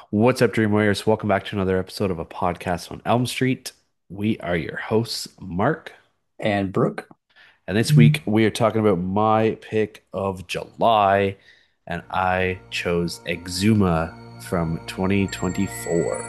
What's up, Dream Warriors? Welcome back to another episode of a podcast on Elm Street. We are your hosts, Mark, And Brooke. and this week we are talking about my pick of July, and I chose Exuma from 2024.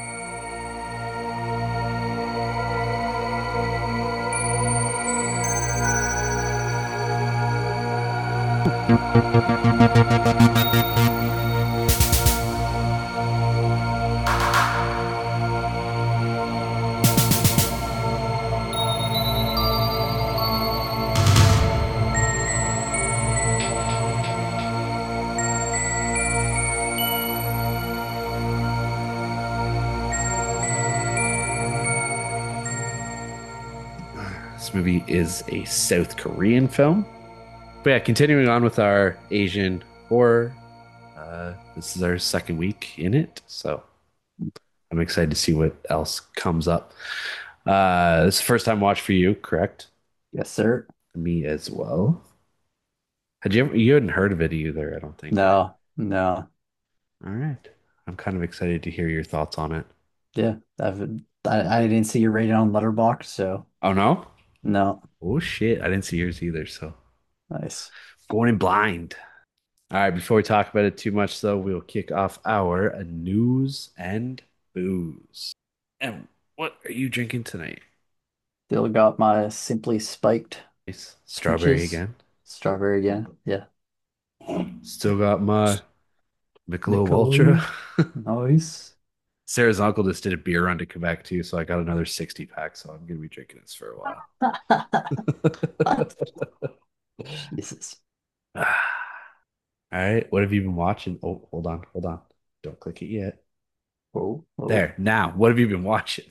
This movie is a South Korean film. But yeah, continuing on with our Asian horror, this is our second week in it, so I'm excited to see what else comes up. This is the first time watch for you, correct? Yes, sir. Me as well. You hadn't heard of it either, I don't think. No, no. All right. I'm kind of excited to hear your thoughts on it. Yeah, I didn't see your rating on Letterboxd, so Oh no? no. Oh shit. I didn't see yours either, so Nice. going in blind. All right, before we talk about it too much though, we'll kick off our news and booze. And what are you drinking tonight? Still got my Simply Spiked Nice. Strawberry peaches. again. Strawberry again. Yeah. Still got my Michelob Ultra. Nicole. Nice. Sarah's uncle just did a beer run to Quebec too, so I got another 60 pack, so I'm gonna be drinking this for a while. What? Jesus. All right, what have you been watching? Oh, hold on, hold on. Don't click it yet. Oh, oh. There, now, what have you been watching?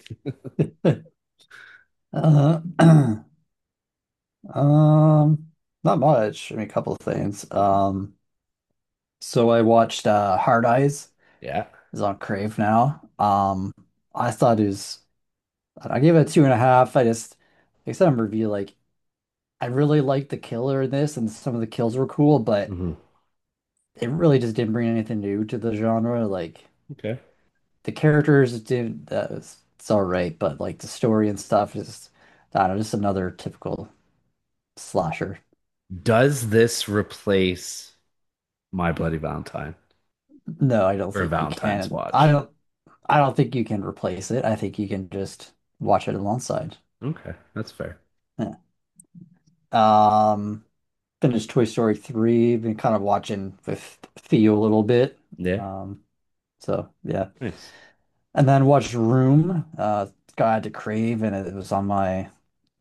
Uh, not much. I mean, a couple of things. So I watched Hard Eyes. Yeah. Is on Crave now. I thought it was I gave it a 2.5. Like I said in review, like I really liked the killer in this, and some of the kills were cool, but Hmm. it really just didn't bring anything new to the genre. Like Okay. the characters did it's all right, but like the story and stuff is I don't know, just another typical slasher. Does this replace My Bloody Valentine No, I don't or think you Valentine's can. Watch? I don't think you can replace it. I think you can just watch it alongside. Okay, that's fair. Yeah. Um Finished Toy Story 3, been kind of watching with Theo a little bit. Yeah, Um, so yeah. nice. And then watched Room, Guide to Crave, and it was on my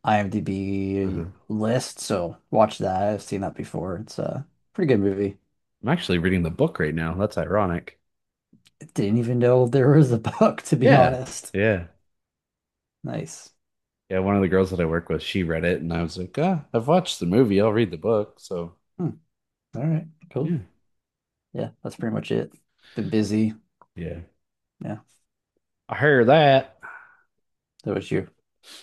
IMDb Mhm. list. So watch that. I've seen that before. It's a pretty good movie. I'm actually reading the book right now. That's ironic. Didn't even know there was a book, to be Yeah, honest. yeah. Nice. Yeah, one of the girls that I work with, she read it, and I was like, ah, I've watched the movie. I'll read the book. So, Hmm. All right. Cool. yeah, Yeah, that's pretty much it. Been busy. yeah. Yeah. I heard that. That was you.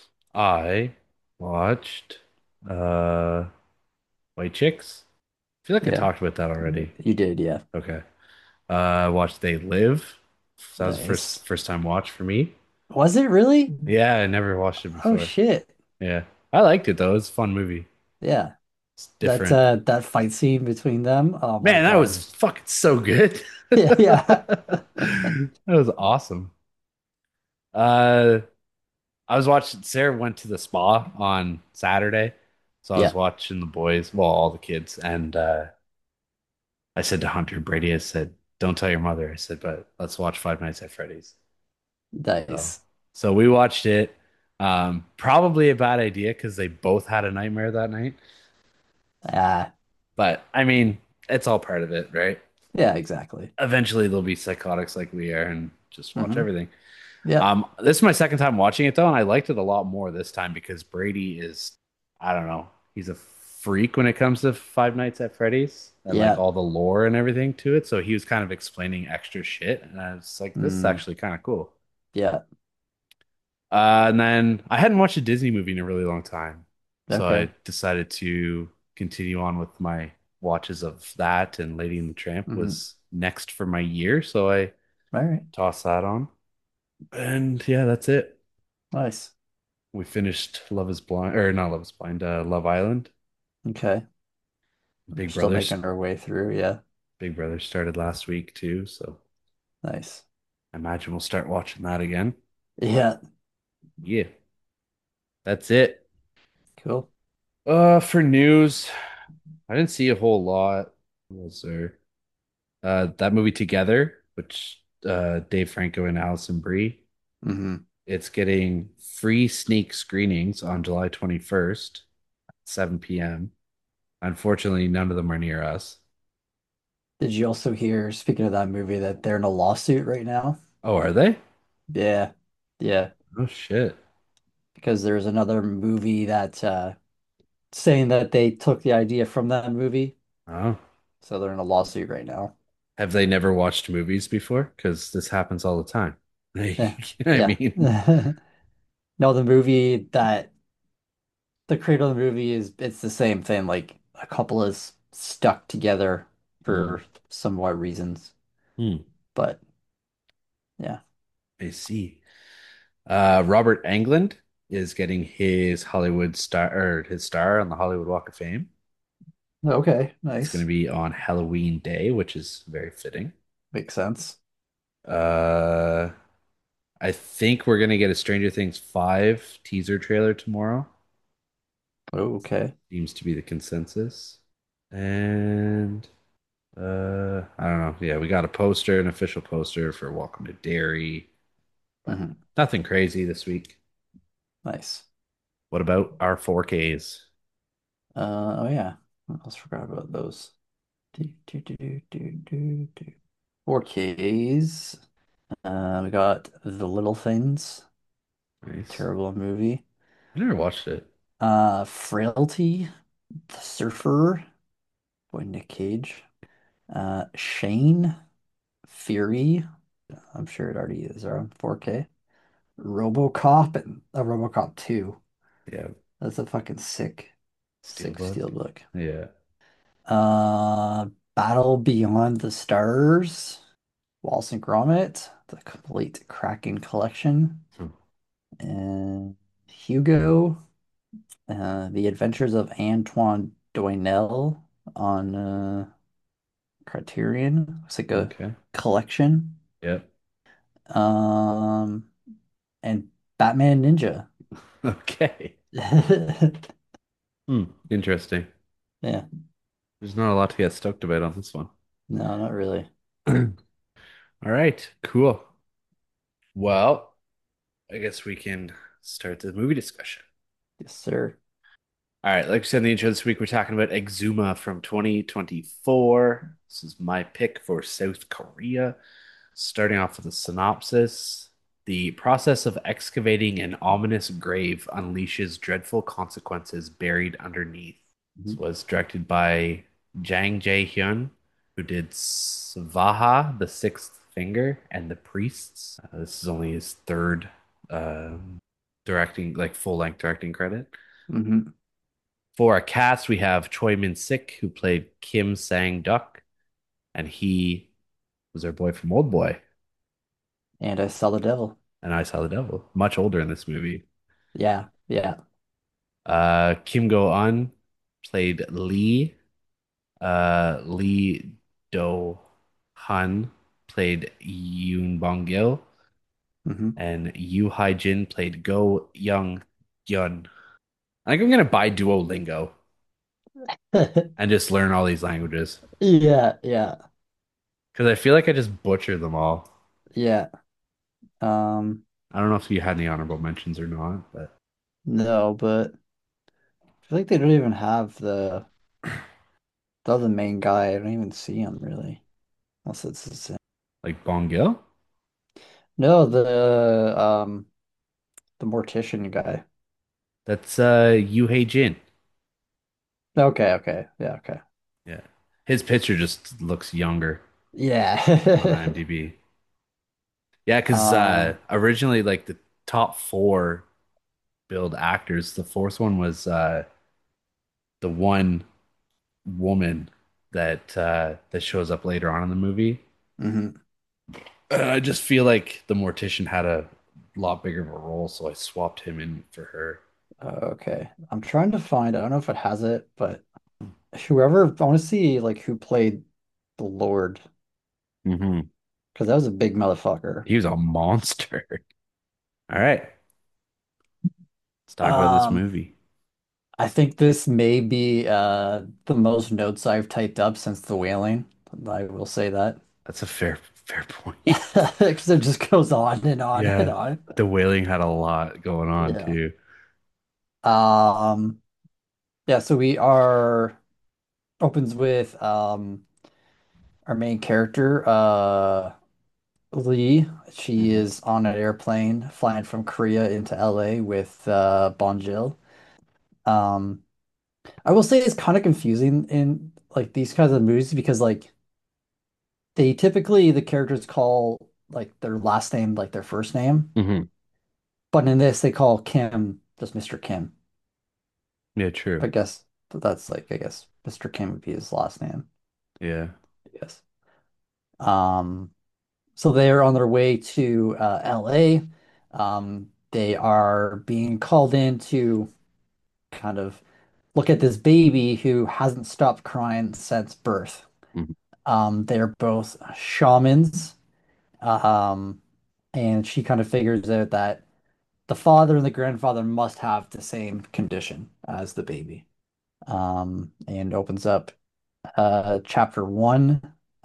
I watched uh White Chicks. I feel like I Yeah. talked about that already. You did. Yeah. Okay. Watched They Live. So that was the first Nice. first time watch for me. Was it really? Yeah, I never watched it Oh before. shit. Yeah. I liked it though. It's a fun movie. Yeah. It's different. That fight scene between them. Oh my Man, that God. was fucking so good. Yeah, yeah. That was awesome. Uh I was watching Sarah went to the spa on Saturday. So I was Yeah. watching the boys, well, all the kids, and I said to Hunter Brady, I said, don't tell your mother. I said, but let's watch Five Nights at Freddy's. So, Nice. so we watched it. Probably a bad idea because they both had a nightmare that night. Ah, But I mean, it's all part of it, right? yeah, exactly. Eventually they'll be psychotics like we are and just watch Hmm. everything. Yeah. This is my second time watching it though, and I liked it a lot more this time because Brady is, I don't know, he's a freak when it comes to Five Nights at Freddy's and like Yeah. all the lore and everything to it. So he was kind of explaining extra shit, and I was like, this is Mm, actually kind of cool. yeah. And then I hadn't watched a Disney movie in a really long time, so Okay. I decided to continue on with my watches of that. And Lady and the Tramp Hmm. was next for my year, so I All right. Toss that on. And yeah, that's it. Nice. We finished Love is Blind, or not Love is Blind, Love Island. Okay. We're Big still Brothers. making our way through. Yeah. Big Brother started last week too, so Nice. I imagine we'll start watching that again. Yeah. Yeah, that's it. Cool. For news, I didn't see a whole lot. Was there? That movie Together, which Dave Franco and Alison Brie. Hmm. It's getting free sneak screenings on July 21st at 7 p.m. Unfortunately, none of them are near us. Did you also hear, speaking of that movie, that they're in a lawsuit right now? Oh, are they? Yeah. Yeah. Oh shit. Because there's another movie that saying that they took the idea from that movie. Oh. So they're in a lawsuit right now. Have they never watched movies before? Because this happens all the time. Yeah. I Yeah. mean, No, the movie that the creator of the movie is it's the same thing. Like a couple is stuck together mm, for somewhat reasons. hmm, But yeah. I see. Robert Englund is getting his Hollywood star or his star on the Hollywood Walk of Fame. Okay, It's going to nice. be on Halloween Day, which is very fitting. Makes sense. Uh, I think we're going to get a Stranger Things 5 teaser trailer tomorrow. Oh, okay. Seems to be the consensus. And I don't know. Yeah, we got a poster, an official poster for Welcome to Derry, but Hmm. nothing crazy this week. Nice. What about our 4Ks? Oh yeah. I almost forgot about those. 4Ks. We got The Little Things. Nice. Terrible movie. I never watched it. Frailty, The Surfer, boy Nick Cage. Shane, Fury. I'm sure it already is on 4K. RoboCop and RoboCop 2. Yeah, That's a fucking sick Steelbook. steelbook. Yeah. Battle Beyond the Stars, Wallace and Gromit, the complete Kraken collection, Hmm. and Hugo, The Adventures of Antoine Doinel on Criterion. It's like a Okay. collection. Yep. Um, and Batman Ninja. Okay. Hmm. Interesting. Yeah, There's not a lot to get stoked about on this one. no, not really. All right. Cool. Well, I guess we can start the movie discussion. Yes, sir. All right, like I said in the intro this week, we're talking about Exuma from 2024. This is my pick for South Korea. Starting off with a synopsis. The process of excavating an ominous grave unleashes dreadful consequences buried underneath. This Mhm. was directed by Jang Jae-hyun, who did Svaha, The Sixth Finger, and The Priests. This is only his third directing, like full-length directing credit. Mhm. For a cast, we have Choi Min-sik, who played Kim Sang-duk, and he was our boy from Old Boy, And I saw the devil. and I Saw the Devil. Much older in this movie. Yeah, yeah. Kim Go-eun played Lee. Lee Do-hun played Yoon Bong-gil, Hmm. and Yoo Hae-jin played Go Young-gyun. I think I'm gonna buy Duolingo and just learn all these languages Yeah, yeah, because I feel like I just butcher them all. yeah. Um, I don't know if you had any honorable mentions or not, but no, but I feel like they don't even have the other main guy. I don't even see him really. Unless it's the same. like Bong-gil, No, the mortician guy. that's Yoo Hae-jin. Okay, okay. Yeah, okay. Yeah, his picture just looks younger on Yeah. IMDb. Yeah, because Um, originally, like the top four build actors, the fourth one was the one woman that shows up later on in the movie. mhm. I just feel like the mortician had a lot bigger of a role, so I swapped him in for her. Okay. I'm trying to find, I don't know if it has it, but whoever, I want to see like who played the Lord, Hmm. because that was a big motherfucker. He was a monster. All right, let's talk about this Um, movie. I think this may be the most notes I've typed up since The Wailing. I will say that. That's a fair point. Because it just goes on and on and Yeah, on. the Wailing had a lot going on Yeah. too. Um, yeah, so we are opens with our main character, Lee. She Hmm. is on an airplane flying from Korea into LA with Bonjil. Um, I will say it's kind of confusing in like these kinds of movies because like they typically the characters call like their last name like their first name, Hmm. but in this they call Kim just Mr. Kim. Yeah, true. I guess that's like I guess Mr. Kim would be his last name. Yeah. I guess. Um, so they're on their way to LA. They are being called in to kind of look at this baby who hasn't stopped crying since birth. Mhm. They're both shamans. Um, and she kind of figures out that the father and the grandfather must have the same condition as the baby. And opens up chapter one,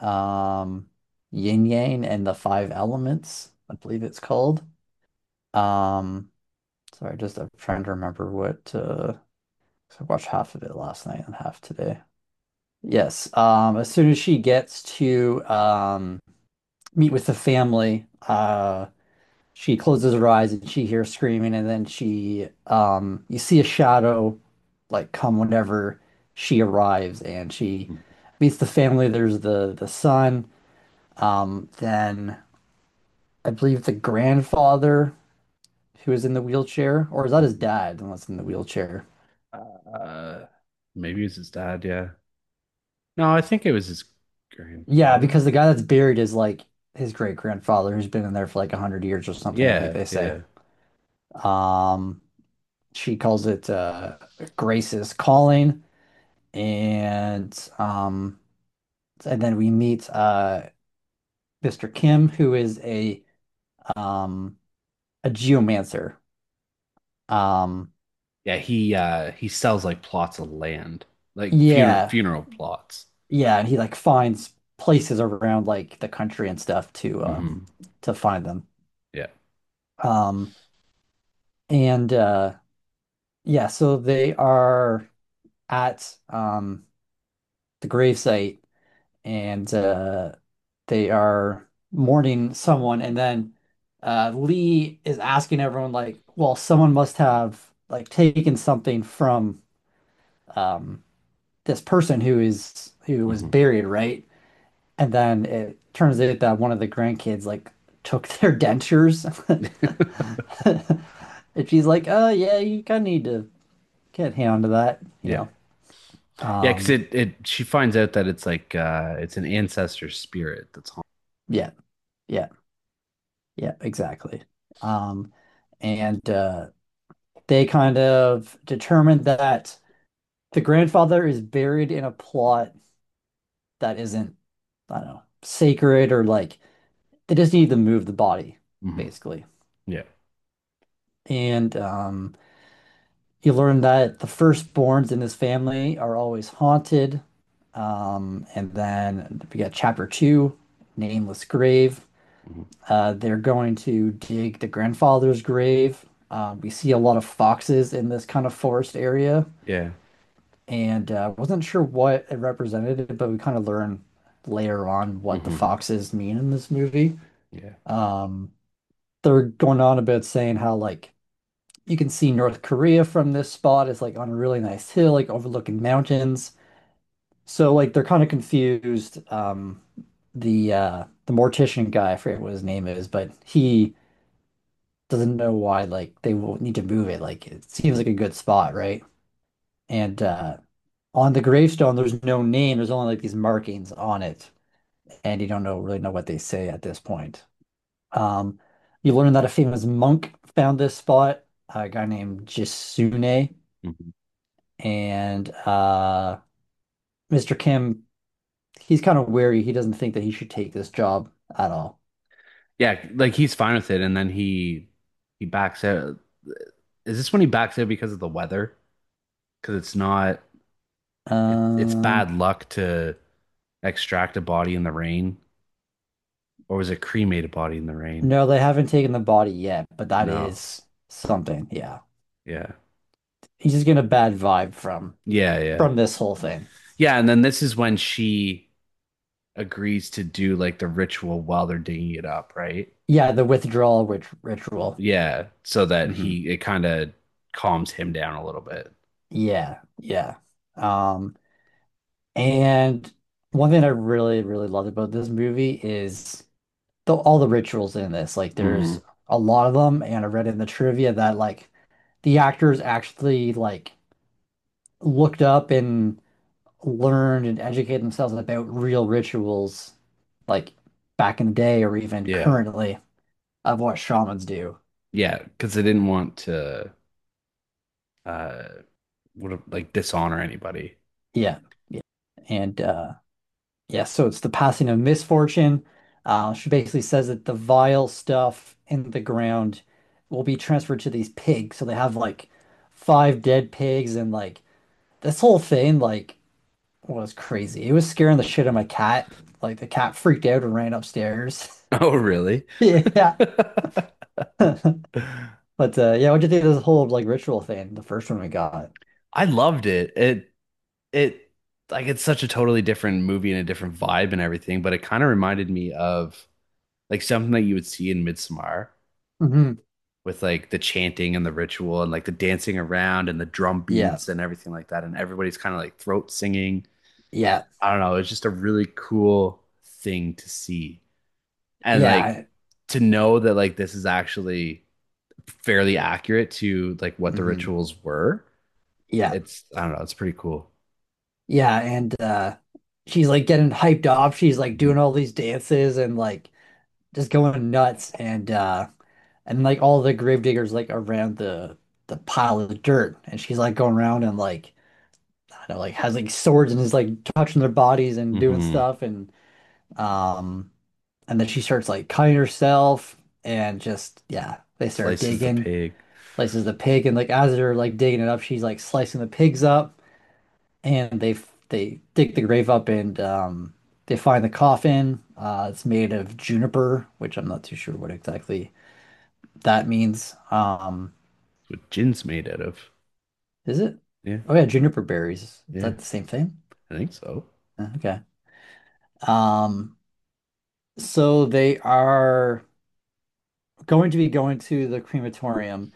Yin Yang and the Five Elements, I believe it's called. Um, sorry, just I'm trying to remember what 'cause I watched half of it last night and half today. Yes, as soon as she gets to meet with the family, she closes her eyes and she hears screaming, and then she you see a shadow like come whenever she arrives and she meets the family. There's the son, then I believe the grandfather who is in the wheelchair, or is that his Mhm. dad unless in the wheelchair? Uh, maybe it's his dad. Yeah. No, I think it was his Yeah, grandfather. because the guy that's buried is like his great grandfather who's been in there for like 100 years or something, I think Yeah, they say. yeah. Um, she calls it Grace's calling, and then we meet Mr. Kim, who is um a geomancer. Um, Yeah, he sells like plots of land, like yeah, funeral plots. yeah, and he like finds places around like the country and stuff Hmm. to find them. Yeah. Um, and yeah, so they are at the gravesite and they are mourning someone, and then Lee is asking everyone like, well, someone must have like taken something from um this person who was Hmm. buried, right? And then it turns out that one of the grandkids like took their dentures. And she's like, oh yeah, you kind of need to get hand to that, you Yeah. know. Yeah, because Um, she finds out that it's like it's an ancestor spirit that's haunting. yeah, yeah, yeah, exactly. Um, and they kind of determined that the grandfather is buried in a plot that isn't, I don't know, sacred or like they just need to move the body, Hmm. basically. Yeah. And you learn that the firstborns in this family are always haunted. And then we got chapter two, Nameless Grave. Hmm. They're going to dig the grandfather's grave. We see a lot of foxes in this kind of forest area, Yeah. and wasn't sure what it represented, but we kind of learn later on what the Hmm. foxes mean in this movie. Yeah. Um, they're going on about saying how like you can see North Korea from this spot. It's like on a really nice hill, like overlooking mountains. So like they're kind of confused. The mortician guy, I forget what his name is, but he doesn't know why like they will need to move it. Like it seems like a good spot, right? And on the gravestone, there's no name. There's only like these markings on it, and you don't know really know what they say at this point. Um, you learn that a famous monk found this spot, a guy named Jisune, Mhm. and Mr. Kim, he's kind of wary. He doesn't think that he should take this job at all. Yeah, like he's fine with it, and then he backs out. Is this when he backs out because of the weather? Because it's not it's Um, bad luck to extract a body in the rain, or was it cremate a body in the rain? no, they haven't taken the body yet, but that No. is something. Yeah. Yeah. He's just getting a bad vibe from Yeah, yeah. from this whole thing. Yeah, and then this is when she agrees to do like the ritual while they're digging it up, right? Yeah, the withdrawal ritual. Yeah, so that Hmm. he it kind of calms him down a little bit. Yeah, yeah. Um, and one thing I really, really loved about this movie is all the rituals in this. Like, Hmm. there's a lot of them, and I read in the trivia that like the actors actually like looked up and learned and educated themselves about real rituals, like back in the day or even Yeah. currently of what shamans do. Yeah, because they didn't want to uh like dishonor anybody. Yeah, yeah. And yeah, so it's the passing of misfortune. She basically says that the vile stuff in the ground will be transferred to these pigs. So they have like five dead pigs and like this whole thing like was crazy. It was scaring the shit out of my cat. Like the cat freaked out and ran upstairs. Oh, really? Yeah. But yeah, what'd you think of this whole like ritual thing, the first one we got? I loved it. It like it's such a totally different movie and a different vibe and everything, but it kind of reminded me of like something that you would see in Midsommar Hmm. with like the chanting and the ritual and like the dancing around and the drum Yeah. beats and everything like that. And everybody's kind of like throat singing. Yeah. I don't know. It's just a really cool thing to see. And like Yeah. to know that like this is actually fairly accurate to like what the Hmm. rituals were. Yeah. It's I don't know, it's pretty cool. Yeah, and she's like getting hyped up. She's like Mhm. doing all these dances and like just going nuts and like all the gravediggers like around the pile of dirt and she's like going around and like I don't know like has like swords and is like touching their bodies and doing Mhm. stuff um and then she starts like cutting herself and just yeah, they start Slices the digging, pig. slices the pig and like as they're like digging it up, she's like slicing the pigs up and they dig the grave up and they find the coffin. It's made of juniper, which I'm not too sure what exactly that means. That's what gin's made out of. Is it? Yeah, Oh yeah, juniper berries. Is yeah, that the same thing? I think so. Okay. Um, so they are going to be going to the crematorium,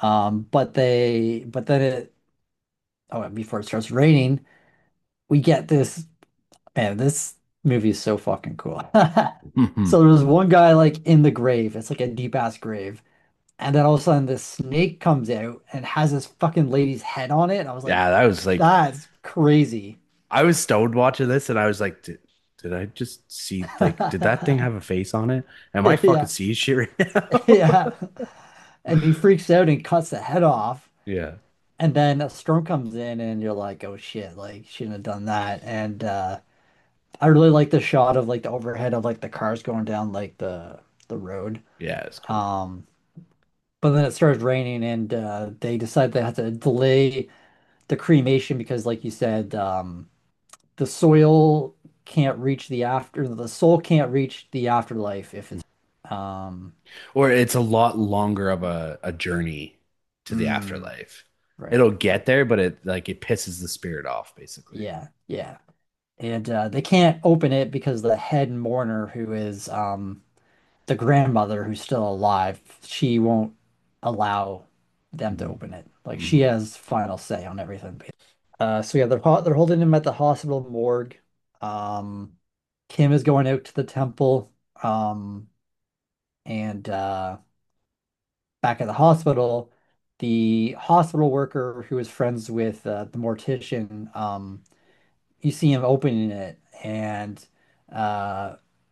but then it oh before it starts raining, we get this man. This movie is so fucking cool. Mhm. So there's one guy like in the grave. It's like a deep ass grave. And then all of a sudden this snake comes out and has this fucking lady's head on it. And I was like, Yeah, that was like that's crazy. I was stoned watching this and I was like, did I just see like did that thing have a face on it? Am I fucking Yeah. seeing shit right now? Yeah. And he freaks out and cuts the head off. Yeah. And then a storm comes in and you're like, oh shit, like shouldn't have done that. And I really like the shot of like the overhead of like the cars going down like the road. Yeah, it's cool. Um but then it starts raining and they decide they have to delay the cremation because like you said, the soil can't reach the soul can't reach the afterlife if it's um Or it's a lot longer of a journey to the mm, afterlife. right. It'll get there, but it pisses the spirit off, basically. Yeah, yeah. And they can't open it because the head mourner who is the grandmother who's still alive, she won't allow them to Mhm. open it. Like she Mhm. has final say on everything. So yeah, they're holding him at the hospital morgue. Um, Kim is going out to the temple. Um, and back at the hospital, the hospital worker who is friends with the mortician, you see him opening it, and uh,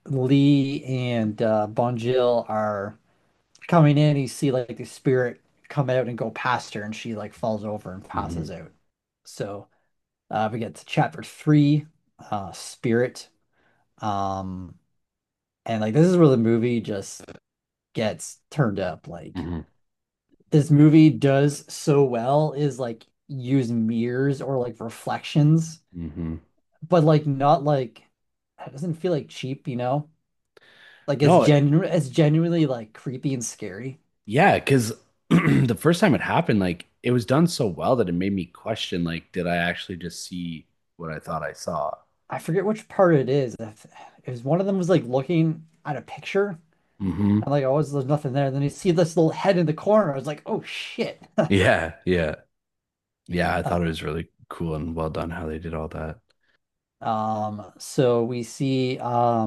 Lee and Bonjil are coming in. You see like the spirit come out and go past her, and she like falls over and Hmm. passes out. So we get to chapter three, Spirit. Um, and like this is where the movie just gets turned up. Like Hmm. this movie does so well is like use mirrors or like reflections, Hmm. but like not like it doesn't feel like cheap, you know? Like No, it's genuinely like creepy and scary. yeah, because the first time it happened, like it was done so well that it made me question, like, did I actually just see what I thought I saw? I forget which part it is. It was one of them was like looking at a picture Hmm. and like, oh, there's nothing there. And then you see this little head in the corner. I was like, oh shit. Yeah, yeah, yeah. I Uh, thought it was really cool and well done how they did all that. so we see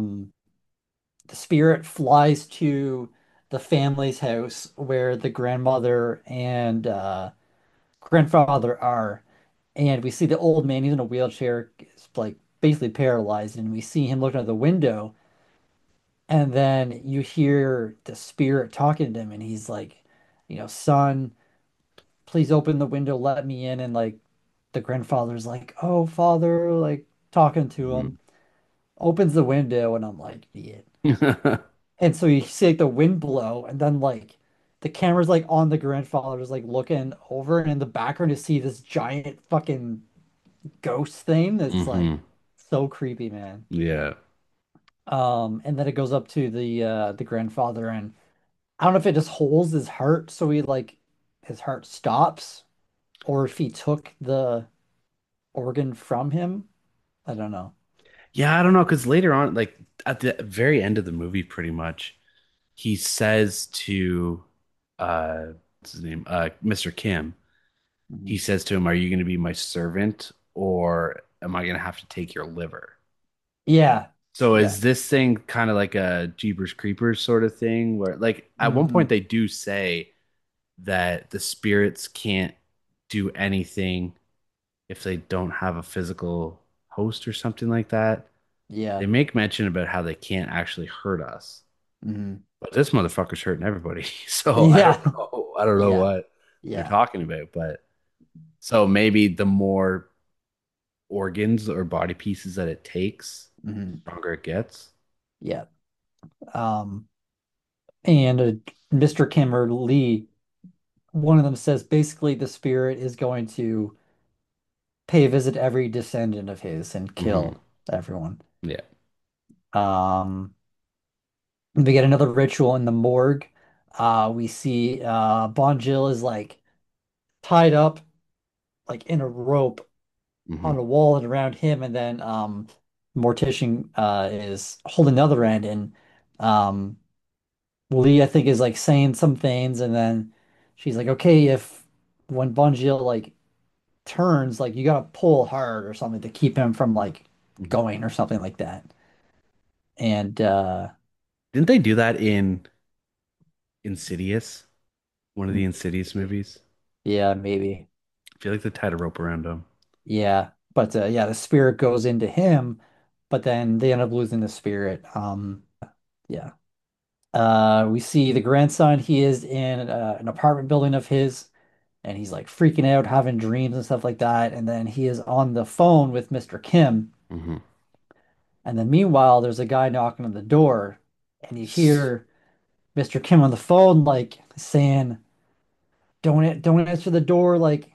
the spirit flies to the family's house where the grandmother and grandfather are. And we see the old man, he's in a wheelchair, it's like basically paralyzed, and we see him looking out the window. And then you hear the spirit talking to him, and he's like, son, please open the window, let me in. And like the grandfather's like, oh, father, like talking to Hmm. him, opens the window, and I'm like, yeah. And so you see like the wind blow, and then like the camera's like on the grandfather's like looking over, and in the background you see this giant fucking ghost thing that's like Hmm. so creepy, man. Yeah. And then it goes up to the grandfather, and I don't know if it just holds his heart so he like his heart stops, or if he took the organ from him. I don't know. Yeah, I don't know, because later on, like at the very end of the movie, pretty much, he says to what's his name? Mr. Kim, he Mhm. says to him, "Are you going to be my servant or am I going to have to take your liver?" Yeah. So Yeah. is this thing kind of like a Jeepers Creepers sort of thing where like at one point Hmm. they do say that the spirits can't do anything if they don't have a physical host or something like that. They Yeah. make mention about how they can't actually hurt us. Hmm. But this motherfucker's hurting everybody. So I don't Yeah. know. I don't know Yeah. what they're Yeah. talking about, but so maybe the more organs or body pieces that it takes, the Hmm. stronger it gets. Yeah. Um, and Mr. Kim or Lee, one of them says basically the spirit is going to pay a visit to every descendant of his and Hmm. kill everyone. Yeah. Um, we get another ritual in the morgue. We see Bonjil is like tied up like in a rope Hmm. on a wall and around him, and then Mortician is holding the other end, and um Lee I think is like saying some things, and then she's like, okay, if when Bonjil like turns, like you gotta pull hard or something to keep him from like going or something like that. And Didn't they do that in Insidious? One of the Insidious maybe. movies? Yeah, maybe. I feel like they tied a rope around him. Yeah. But yeah, the spirit goes into him, but then they end up losing the spirit. Yeah. We see the grandson, he is in an apartment building of his, and he's like freaking out, having dreams and stuff like that. And then he is on the phone with Mr. Kim. Hmm. And then meanwhile, there's a guy knocking on the door, and you hear Mr. Kim on the phone like saying, don't answer the door, like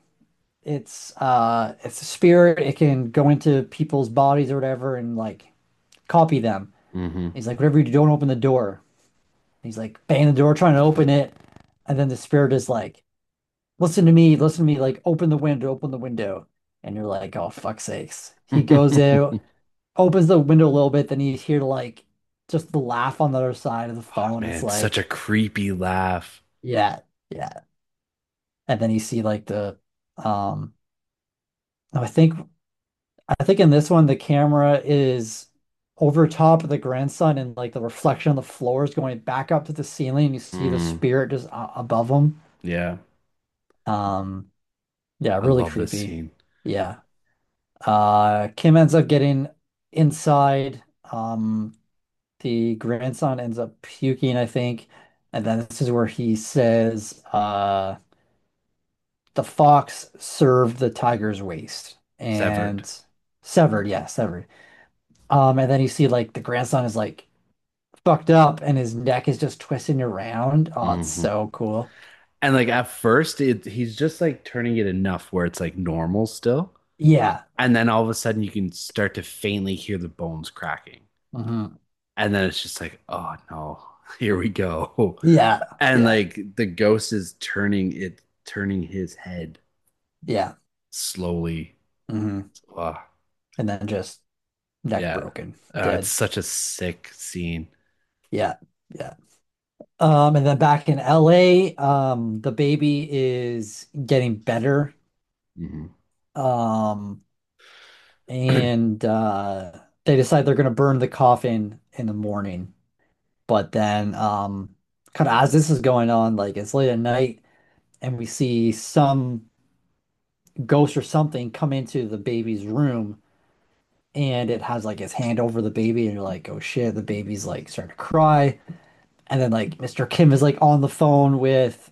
it's a spirit, it can go into people's bodies or whatever and like copy them. Hmm. He's like, whatever you do, don't open the door. He's like banging the door, trying to open it, and then the spirit is like, listen to me, like open the window. And you're like, oh fuck sakes. He goes out, opens the window a little bit, then you hear like just the laugh on the other side of the Oh phone. It's man, such a like, creepy laugh. yeah, yeah. And then you see like the um oh, I think in this one the camera is over top of the grandson and like the reflection on the floor is going back up to the ceiling and you see the Mm, spirit just above him. yeah, Um yeah, I really love this creepy. scene. Yeah. Kim ends up getting inside. the grandson ends up puking, I think. And then this is where he says, the fox served the tiger's waist Severed. and severed, yeah, severed. And then you see like the grandson is like fucked up and his neck is just twisting around. Oh, it's Hmm. so cool. And like at first, he's just like turning it enough where it's like normal still. Yeah. And then all of a sudden, you can start to faintly hear the bones cracking. Hmm. And then it's just like, oh no, here we go. Yeah. And Yeah. like the ghost is turning his head Yeah. slowly. Hmm. Oh, And then just neck yeah. broken, It's dead. such a sick scene. Yeah. Yeah. And then back in LA, the baby is getting better. Hmm. Um, and they decide they're gonna burn the coffin in the morning. But then kind of as this is going on, like it's late at night and we see some ghost or something come into the baby's room and it has like his hand over the baby and you're like, oh shit, the baby's like starting to cry. And then like Mr. Kim is like on the phone with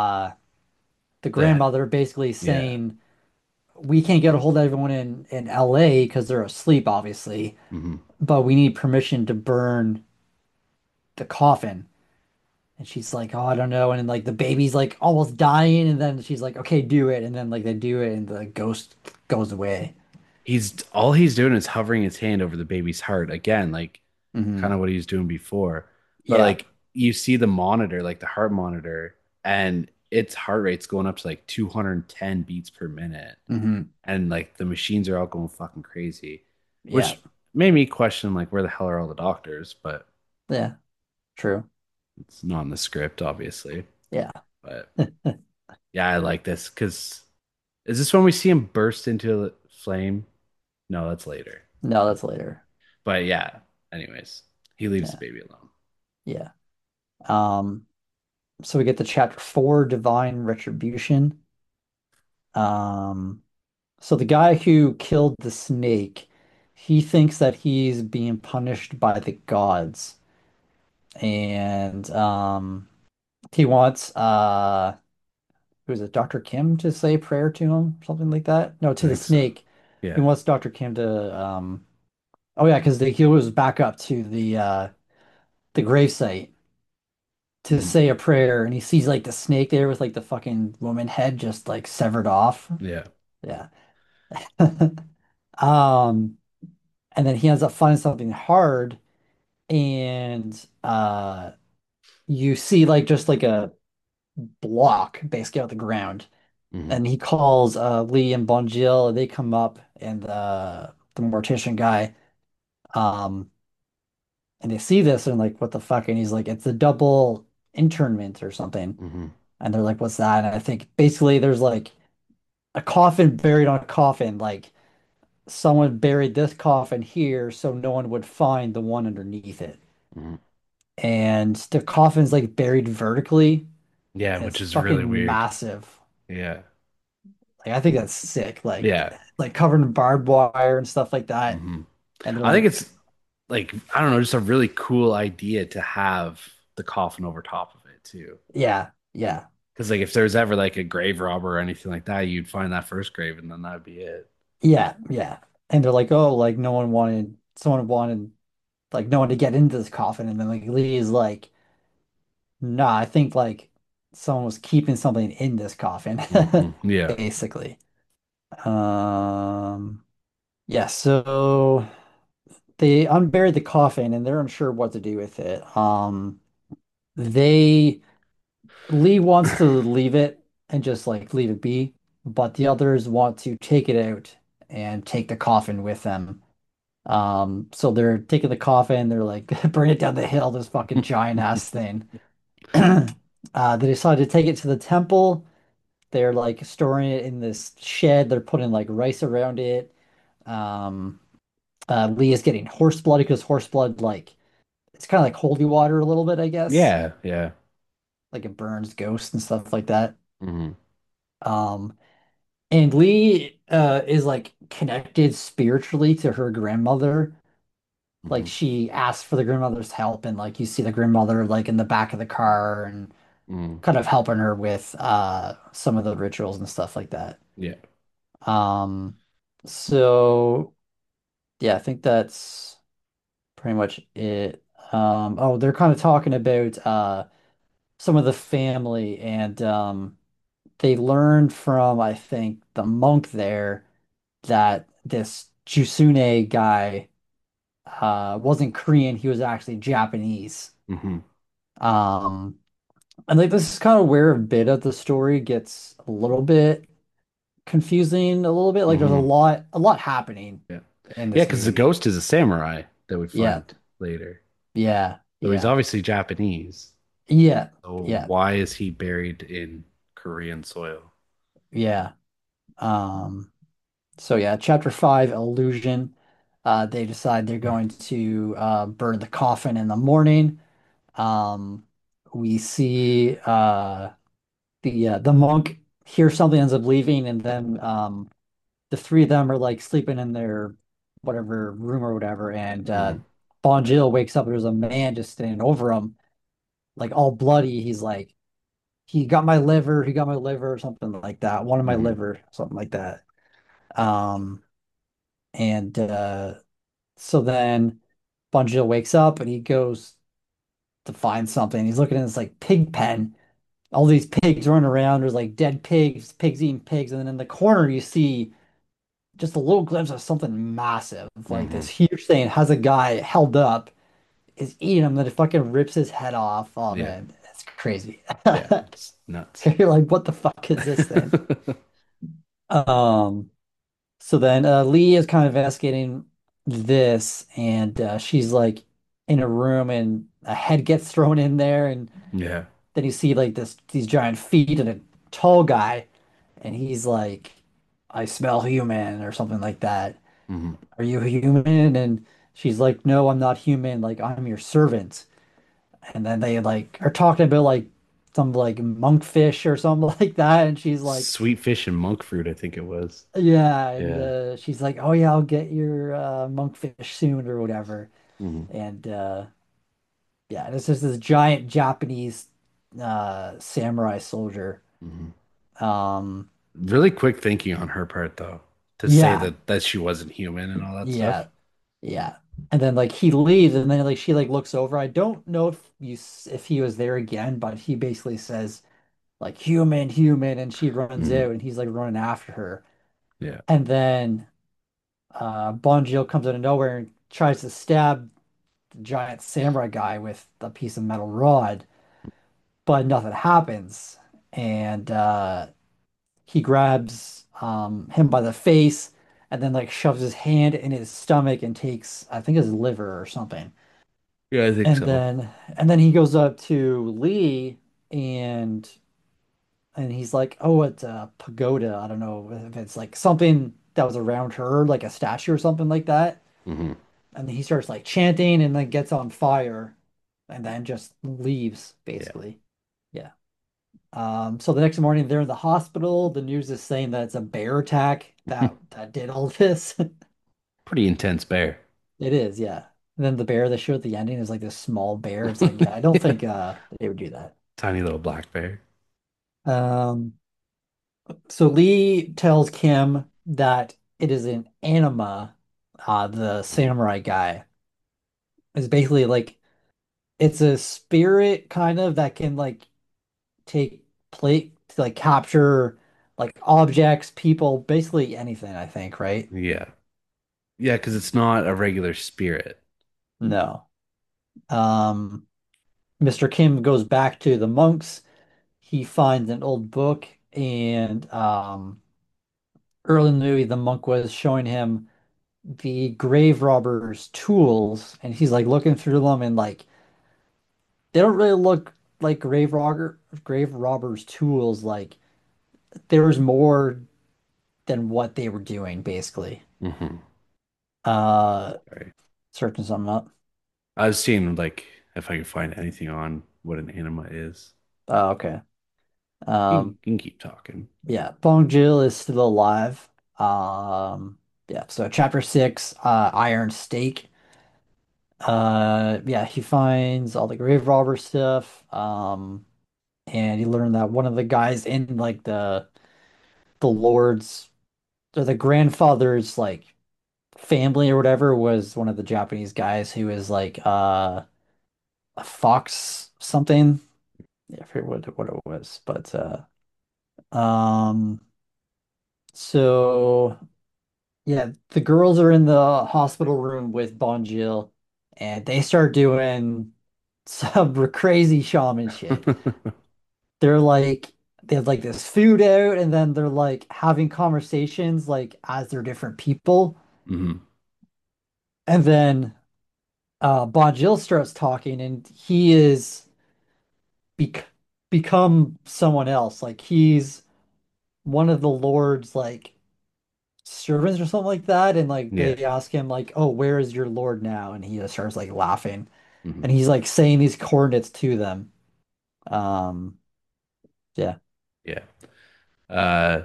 the That, grandmother basically yeah. saying we can't get a hold of everyone in LA because they're asleep, obviously, Hmm. but we need permission to burn the coffin. And she's like, oh, I don't know. And then, like the baby's like almost dying, and then she's like, okay, do it. And then like they do it, and the ghost goes away. He's doing is hovering his hand over the baby's heart again, like kind Hmm. of what he was doing before. But Yeah. like you see the monitor, like the heart monitor, and its heart rate's going up to like 210 beats per minute. Hmm. And like the machines are all going fucking crazy, Yeah. which made me question like where the hell are all the doctors? But Yeah. True. it's not in the script, obviously. Yeah. But yeah, I like this because is this when we see him burst into a flame? No, that's later. No, that's later. But yeah, anyways, he leaves the Yeah. baby alone. Yeah. Um, so we get to chapter four, Divine Retribution. Um, so the guy who killed the snake, he thinks that he's being punished by the gods. And he wants who's it, Dr. Kim to say a prayer to him, something like that. No, I to the think so. snake. He Yeah. wants Dr. Kim to oh yeah, because he was back up to the gravesite to Mhm. say a prayer and he sees like the snake there with like the fucking woman head just like severed off. Yeah. Yeah. Um, and then he ends up finding something hard and you see like just like a block basically out the ground. Hmm. And he calls Lee and Bonjil, they come up and the mortician guy um and they see this and like what the fuck and he's like it's a double internment or something. Hmm. And they're like, what's that? And I think basically there's like a coffin buried on a coffin, like someone buried this coffin here so no one would find the one underneath it. Hmm. And the coffin's like buried vertically Yeah, and it's which is really fucking weird. massive. Yeah. Like I think that's sick. Yeah. Like covered in barbed wire and stuff like that. Hmm. And they're I think like, it's like, I don't know, just a really cool idea to have the coffin over top of it too. yeah, yeah, Because like if there's ever like a grave robber or anything like that, you'd find that first grave and then that'd be it. yeah, yeah. And they're like, oh, like no one wanted, someone wanted like no one to get into this coffin. And then like Lee is like, nah, I think like someone was keeping something in this coffin, Hmm. Yeah. basically. Um, yeah, so they unburied the coffin and they're unsure what to do with it. They Lee wants to leave it and just like leave it be, but the others want to take it out and take the coffin with them. So they're taking the coffin, they're like bring it down the hill, this fucking giant ass thing. They decide to take it to the temple. They're like storing it in this shed. They're putting like rice around it. Um, Lee is getting horse blood because horse blood like it's kind of like holy water a little bit, I guess. Yeah. Yeah. Like it burns ghosts and stuff like that. Hmm. Um, and Lee is like connected spiritually to her grandmother. like Hmm. she asks for the grandmother's help, and like you see the grandmother like in the back of the car and Mm. kind of helping her with some of the rituals and stuff like that. Yeah. Um, so yeah, I think that's pretty much it. Oh, they're kind of talking about some of the family, and they learned from, I think, the monk there that this Jusune guy wasn't Korean, he was actually Japanese. Hmm. Um, and like this is kind of where a bit of the story gets a little bit confusing, a little bit. Like there's Hmm. a lot happening Yeah. in Yeah, this because the movie. ghost is a samurai that we Yeah, find later. yeah, So he's yeah, obviously Japanese. yeah, So yeah, why is he buried in Korean soil? yeah. Um, so yeah, chapter five, illusion. They decide they're going to burn the coffin in the morning. Um, we see the monk hears something, ends up leaving, and then the three of them are like sleeping in their whatever room or whatever, and Hmm. Bon Jill wakes up. There's a man just standing over him, like all bloody. He's like, he got my liver, or something like that. One of my Hmm. liver, something like that. Um, and so then Bon Jill wakes up and he goes to find something. He's looking in this like pig pen. All these pigs running around. There's like dead pigs, pigs eating pigs, and then in the corner you see just a little glimpse of something massive, like this Hmm. huge thing has a guy held up, is eating him, then it fucking rips his head off. Oh Yeah. man, it's crazy. Yeah. It's nuts. You're like, what the fuck is this thing? Um, so then Lee is kind of investigating this, and she's like in a room, and a head gets thrown in there, and Yeah. then you see like these giant feet and a tall guy, and he's like, I smell human or something like that. Hmm. Are you human? And she's like, no, I'm not human. Like, I'm your servant. And then they like are talking about like some like monkfish or something like that. And she's like, Sweet fish and monk fruit, I think it was. yeah. And Yeah. she's like, oh yeah, I'll get your monkfish soon or whatever. Hmm. And yeah, this is this giant Japanese samurai soldier. Hmm. Um, Really quick thinking on her part, though, to say yeah, that she wasn't human and all that yeah. stuff. Yeah. And then like he leaves and then like she like looks over. I don't know if if he was there again, but he basically says like human, human, and she runs Hmm. out and he's like running after her. Yeah. And then Bonjil comes out of nowhere and tries to stab the giant samurai guy with a piece of metal rod, but nothing happens. And he grabs him by the face and then like shoves his hand in his stomach and takes, I think, his liver or something. Yeah, I think so. And then he goes up to Lee and he's like, "Oh, it's a pagoda. I don't know if it's like something that was around her, like a statue or something like that." Hmm. And then he starts like chanting and then gets on fire and then just leaves Yeah. basically. Yeah. So the next morning they're in the hospital. The news is saying that it's a bear attack that did all this. Pretty intense bear. It is, yeah. And then the bear they show at the ending is like this small bear. It's like, yeah, I don't Yeah. think they would do that. Tiny little black bear. Um, so Lee tells Kim that it is an anima, the samurai guy. Is basically like it's a spirit kind of that can like take plate to like capture like objects, people, basically anything, I think, right? Yeah. Yeah, because it's not a regular spirit. No. Um, Mr. Kim goes back to the monks. He finds an old book and early in the movie the monk was showing him the grave robber's tools and he's like looking through them and like they don't really look like grave robbers tools, like there was more than what they were doing basically. Hmm. uh Sorry. Searching something up. I was seeing like if I could find anything on what an anima is. Oh, okay. You um can keep talking. yeah, Bong Jill is still alive. Yeah, so chapter 6, Iron Stake. Yeah, he finds all the grave robber stuff. And he learned that one of the guys in like the Lord's or the grandfather's like family or whatever was one of the Japanese guys who is like a fox something. Yeah, I forget what it was, but um so yeah, the girls are in the hospital room with Bonjil and they start doing some crazy shaman shit. They're like they have like this food out and then they're like having conversations like as they're different people. Hmm. And then Bonjil starts talking and he is bec become someone else. Like he's one of the Lord's like servants or something like that. And like Yeah. they ask him like, "Oh, where is your Lord now?" And he just starts like laughing. Hmm. And he's like saying these coordinates to them. Um, yeah. Yeah. Uh,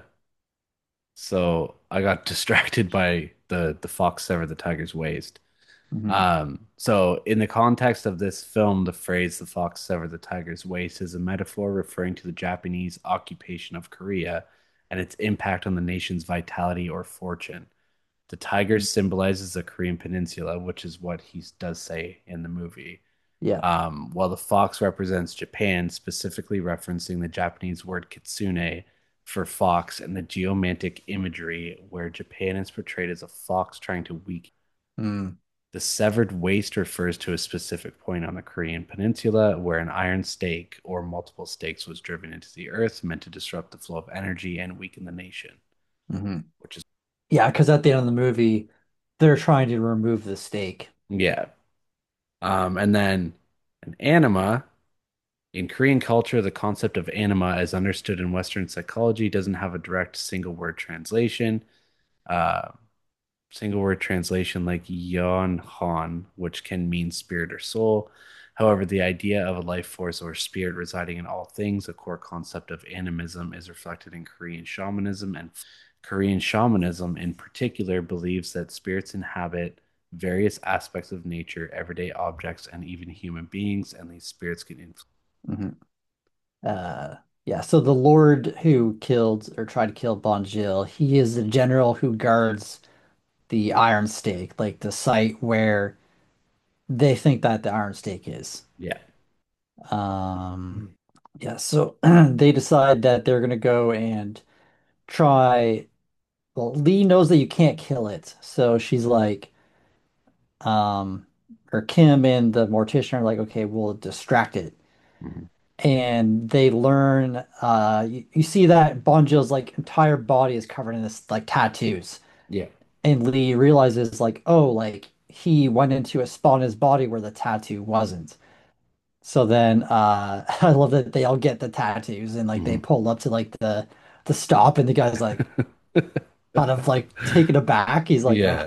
so I got distracted by the fox severed the tiger's waist. Hmm. So in the context of this film, the phrase "the fox severed the tiger's waist" is a metaphor referring to the Japanese occupation of Korea and its impact on the nation's vitality or fortune. The tiger symbolizes the Korean peninsula, which is what he does say in the movie. Yeah. While the fox represents Japan, specifically referencing the Japanese word kitsune for fox and the geomantic imagery where Japan is portrayed as a fox trying to weaken. Mm. The severed waist refers to a specific point on the Korean peninsula where an iron stake or multiple stakes was driven into the earth, meant to disrupt the flow of energy and weaken the nation, Hmm. which is, Yeah, because at the end of the movie, they're trying to remove the stake. yeah. And then an anima. In Korean culture, the concept of anima, as understood in Western psychology, doesn't have a direct single word translation. Uh, Single word translation like yon han, which can mean spirit or soul. However, the idea of a life force or spirit residing in all things, a core concept of animism, is reflected in Korean shamanism. And Korean shamanism, in particular, believes that spirits inhabit various aspects of nature, everyday objects, and even human beings, and these spirits can influence. Hmm. Yeah, so the Lord who killed or tried to kill Bonjil, he is the general who guards the Iron Stake, like the site where they think that the Iron Stake is. Yeah. Um, yeah, so they decide that they're gonna go and try. Well, Lee knows that you can't kill it, so she's like, um, or Kim and the mortician are like, okay, we'll distract it. Mhm. And they learn, you see that Bonjil's like entire body is covered in this like tattoos. Yeah. And Lee realizes like, oh, like he went into a spot in his body where the tattoo wasn't. So then I love that they all get the tattoos and like they Mhm. pull up to like the stop and the guy's like kind of like taken aback. He's like, oh. Yeah.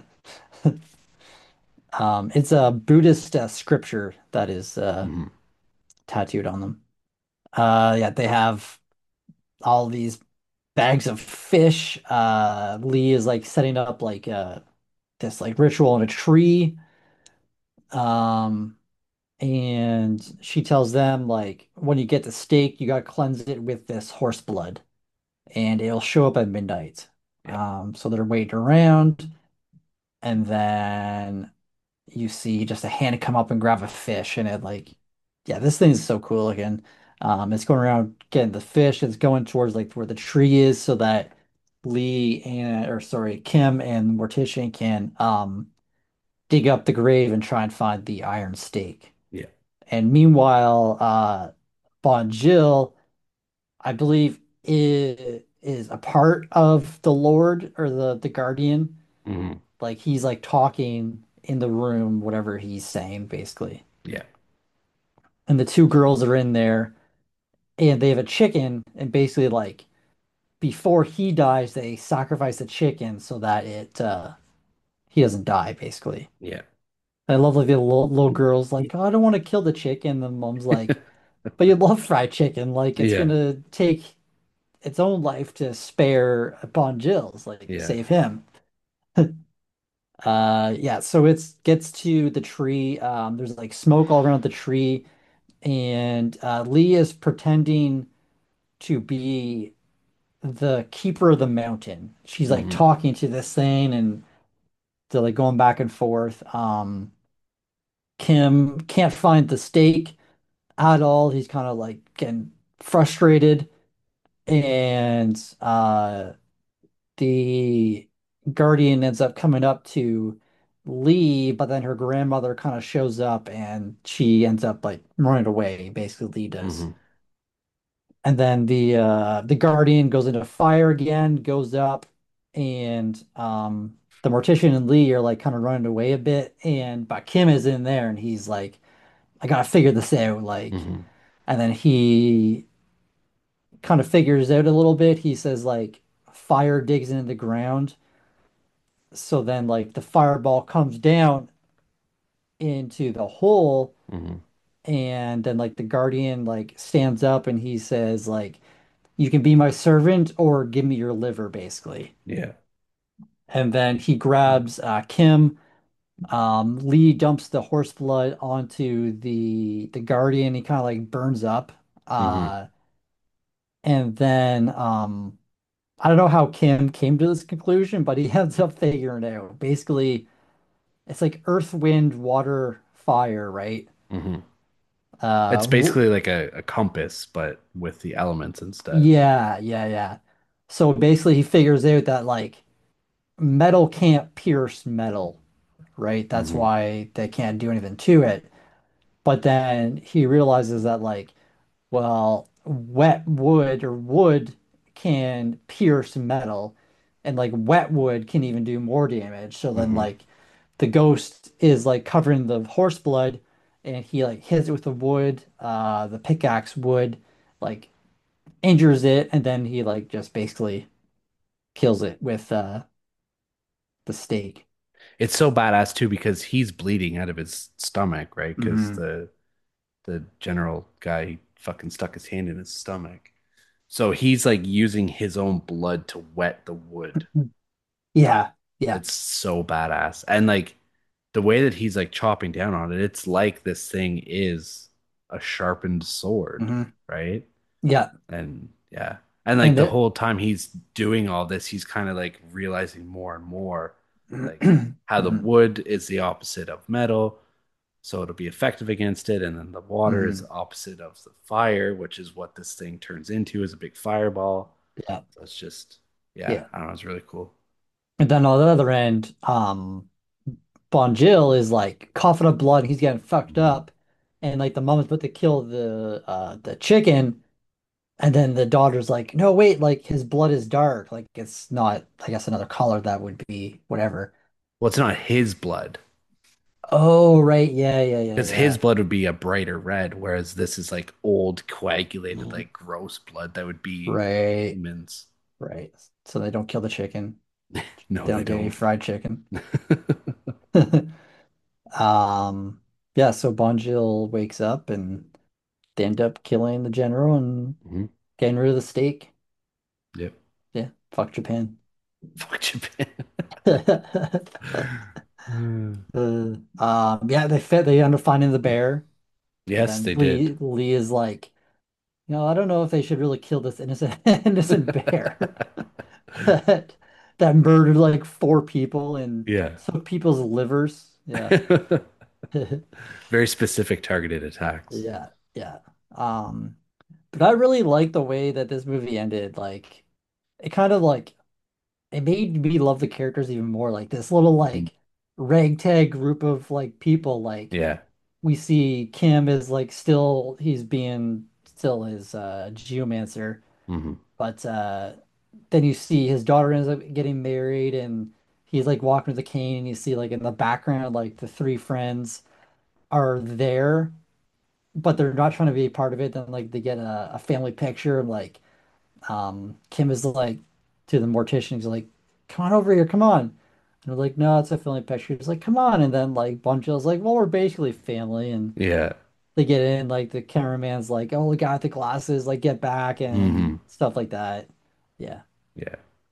It's a Buddhist scripture that is Mhm. tattooed on them. Yeah, they have all these bags of fish. Lee is like setting up like this like ritual in a tree. Um, and she tells them like when you get the steak, you gotta cleanse it with this horse blood, and it'll show up at midnight. Yeah. So they're waiting around, and then you see just a hand come up and grab a fish, and it like, yeah, this thing is so cool looking. It's going around getting the fish. It's going towards like where the tree is, so that Lee and or sorry, Kim and Mortician can dig up the grave and try and find the iron stake. Yeah. And meanwhile, Bon Jill, I believe, is a part of the Lord or the Guardian. Mhm. Like he's like talking in the room, whatever he's saying, basically. Yeah. And the two girls are in there and they have a chicken, and basically like before he dies, they sacrifice the chicken so that it he doesn't die, basically. Yeah. I love like the little girls like, oh, I don't want to kill the chicken. The mom's like, but you love fried chicken. Like it's Yeah. gonna take its own life to spare upon Jill's, like Yeah. save him. Yeah, so it gets to the tree. There's like smoke all around the tree, and Lee is pretending to be the keeper of the mountain. She's like Hmm. talking to this thing, and they're like going back and forth. Kim can't find the stake at all. He's kind of like getting frustrated, and the Guardian ends up coming up to Lee, but then her grandmother kind of shows up and she ends up like running away, basically Lee does. Hmm. And then the Guardian goes into fire again, goes up, and the Mortician and Lee are like kind of running away a bit, and but Kim is in there and he's like, I gotta figure this out, like, Hmm. and then he kind of figures out a little bit. He says like fire digs into the ground. So then like the fireball comes down into the hole, Hmm. and then like the Guardian like stands up and he says like, you can be my servant or give me your liver, basically. Yeah. And then he grabs Kim. Lee dumps the horse blood onto the Guardian. He kind of like burns up. Hmm. Uh, and then I don't know how Kim came to this conclusion, but he ends up figuring it out. Basically, it's like earth, wind, water, fire, right? Hmm. Uh, It's w- basically like a compass, but with the elements instead. yeah, yeah, yeah. So basically, he figures out that like metal can't pierce metal, right? That's Hmm. why they can't do anything to it. But then he realizes that like, well, wet wood or wood can pierce metal, and like wet wood can even do more damage. So then Hmm. like the ghost is like covering the horse blood, and he like hits it with the wood, the pickaxe wood, like injures it, and then he like just basically kills it with the stake. It's so badass too because he's bleeding out of his stomach, right? Because Hmm. the general guy he fucking stuck his hand in his stomach. So he's like using his own blood to wet the wood. Yeah, yeah. It's so badass. And like the way that he's like chopping down on it, it's like this thing is a sharpened sword, Hmm. right? Yeah. And yeah. And like And the it whole time he's doing all this, he's kind of like realizing more and more like how the hmm wood is the opposite of metal, so it'll be effective against it. And then the water is hmm opposite of the fire, which is what this thing turns into is a big fireball. yeah, So it's just, yeah, yeah. I don't know, it's really cool. And then on the other end, Bonjil is like coughing up blood, and he's getting fucked Mhm. up. And like the mom is about to kill the chicken, and then the daughter's like, no, wait, like his blood is dark. Like it's not, I guess another color that would be whatever. Well, it's not his blood Oh, right. Yeah, yeah, yeah, because his yeah. blood would be a brighter red, whereas this is like old, coagulated, like gross blood that would be Right, humans. right. So they don't kill the chicken. No, They they don't get any don't. fried chicken. Um, yeah, so Bonjil wakes up and they end up killing the general and Mhm. getting rid of the stake. Yep. Yeah, fuck Japan. Fuck Japan. Yeah, they end up finding the bear, and Yes, then they did. Lee is like, I don't know if they should really kill this innocent innocent bear that that murdered like four people and Yeah. took people's livers. Yeah. Very specific targeted attacks. Yeah, yeah. Um, but I really like the way that this movie ended. Like, it kind of like it made me love the characters even more. Like this little Mhm. like ragtag group of like people. Like Yeah. we see Kim is like still he's being still his geomancer, Hmm. but then you see his daughter ends up getting married and he's like walking with the cane and you see like in the background like the three friends are there but they're not trying to be a part of it. Then like they get a family picture and like Kim is like to the mortician, he's like, come on over here, come on. And they're like, no, it's a family picture. He's like, come on. And then like Bunchill's like, well, we're basically family. And Yeah. they get in, like the cameraman's like, oh, the guy with the glasses, like get back Hmm. and stuff like that. Yeah. Yeah.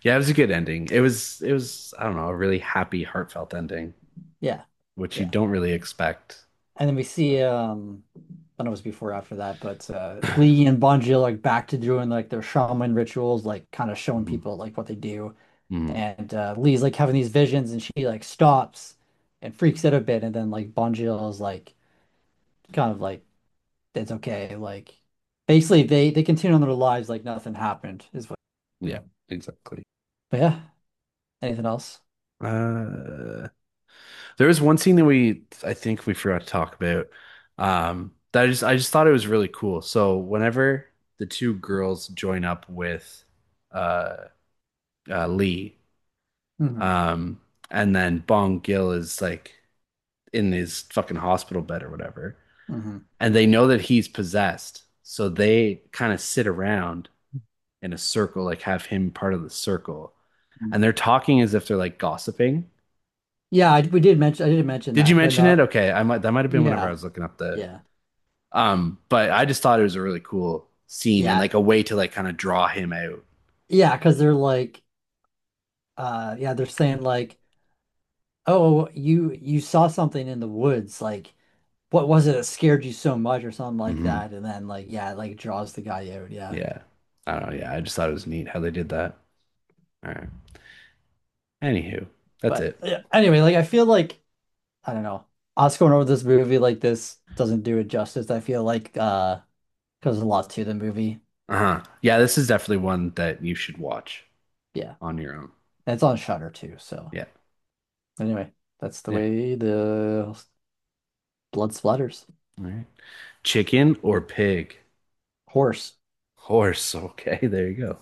Yeah, it was a good ending. It was I don't know, a really happy, heartfelt ending, Yeah, which you yeah. don't really expect. And then we see I don't know if it was before or after that, but Lee and Bungie like back to doing like their shaman rituals, like kind of showing Mhm. people like what they do. Mhm. And Lee's like having these visions and she like stops and freaks out a bit, and then like Bungie is like kind of like it's okay. Like basically they continue on their lives like nothing happened is what. Yeah, exactly. But yeah, anything else? Uh, there was one scene that I think we forgot to talk about. That I just thought it was really cool. So whenever the two girls join up with uh, Lee, Hmm. um, and then Bong Gil is like in his fucking hospital bed or whatever, Hmm. and they know that he's possessed, so they kind of sit around in a circle, like have him part of the circle, and they're talking as if they're like gossiping. Yeah, we did mention I did mention Did you that, but mention it? Okay, that might have been whenever I yeah, was looking up the yeah, but I just thought it was a really cool scene and yeah, like a way to like kind of draw him out. yeah, because they're like yeah, they're saying like, oh, you saw something in the woods, like what was it that scared you so much or something like Hmm. that, and then like yeah, it like draws the guy out, yeah. Yeah. I don't know. Yeah, I just thought it was neat how they did that. All right. Anywho, that's But it. yeah, anyway, like I feel like I don't know, us going over this movie like this doesn't do it justice. I feel like because there's a lot to the movie. Uh-huh. Yeah, this is definitely one that you should watch Yeah, on your own. and it's on Shutter too. So Yeah. anyway, that's the Yeah. way the blood splatters. All right. Chicken or pig? Horse. Horse. Okay, there you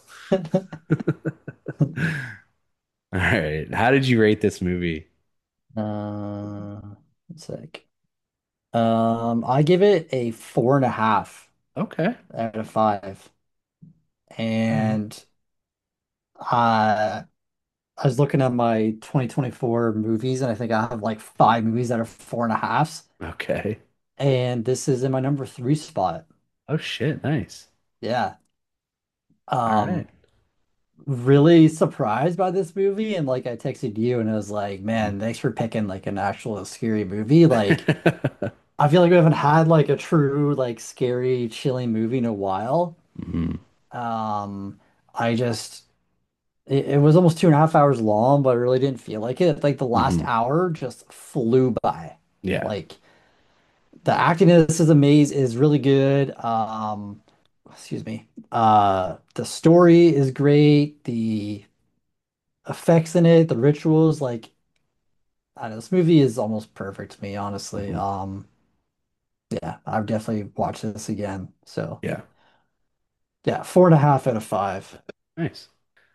go. All right. How did you rate this movie? One sec. I give it a 4.5 Okay. out of 5. All right. And I was looking at my 2024 movies, and I think I have like 5 movies that are 4.5s. Okay. And this is in my number 3 spot. Oh shit, nice. Yeah. All right. Um, really surprised by this movie. And like I texted you and I was like, Mhm. man, thanks for picking like an actual scary movie. Like I feel like we haven't had like a true like scary, chilling movie in a while. Mhm. Um, I just it was almost 2.5 hours long, but I really didn't feel like it. Like the last Mhm. hour just flew by. Yeah. Like the acting in this is amazing, is really good. Excuse me. The story is great. The effects in it, the rituals, like I don't know, this movie is almost perfect to me, honestly. Mhm. Yeah, I would definitely watch this again. So Yeah. yeah, 4.5 out of 5. Nice.